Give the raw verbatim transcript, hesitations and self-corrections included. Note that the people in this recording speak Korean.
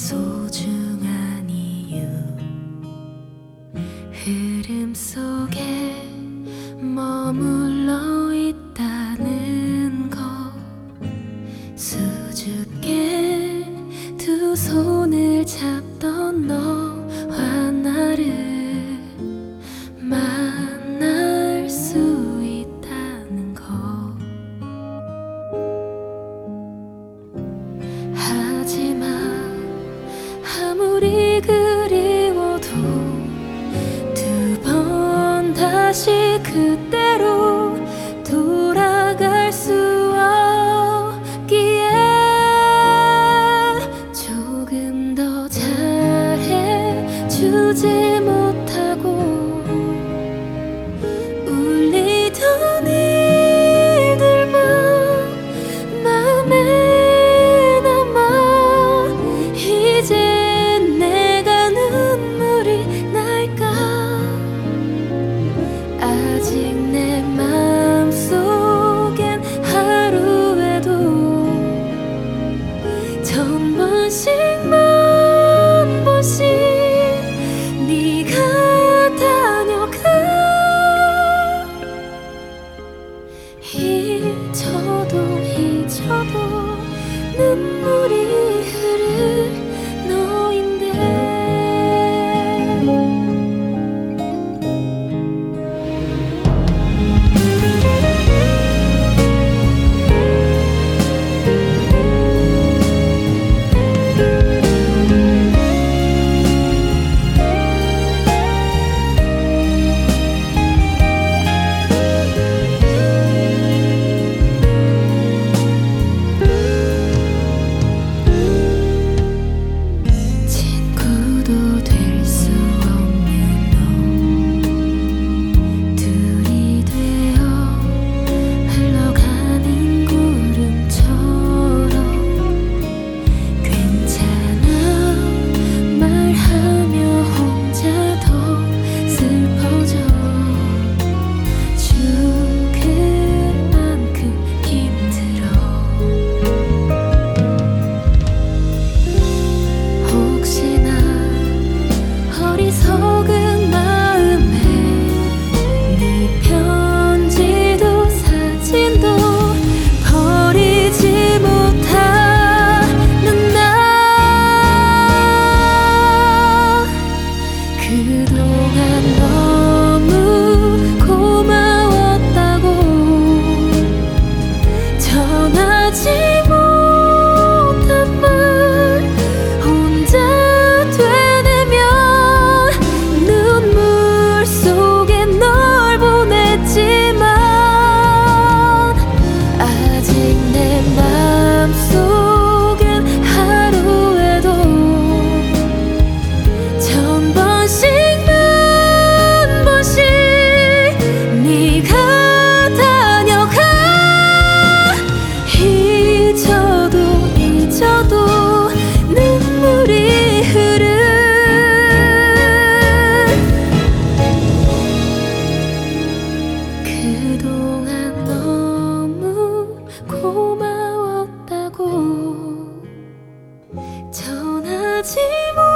소중한 이유 흐름 속에 머물러 있다는 거 수줍게 두 손을 잡던 너와 나를 만날 수 있다는 거 하지만 아무리 그리워도 두 번 다시 그때로 돌아갈 수 없기에 조금 더 잘해주지 못하고 울리던 일들만 마음에 남아 이젠 내가 눈물이 날까 아직 내 맘속엔 하루에도 천 번씩 만 번씩 네가 다녀가 잊혀도 잊혀도 눈물이 흐를 너인데 친구도 될 수 없는 너 둘이 되어 흘러가는 구름처럼 괜찮아 말하며 혼자 더 슬퍼져 죽을 만큼 힘들어 혹시나 어리석은 마음에 네 편지도 사진도 버리지 못하는 나 그동안 너무 고마웠다고 전하지 못한 말 혼자 되뇌면 눈물 속에 널 보냈지만 아직 내 맘속엔 하루에도 천 번씩 만 번씩 네가 다녀가 잊어도 잊어도 눈물이 흐를 그동안 너무 고마웠다고 전하지 못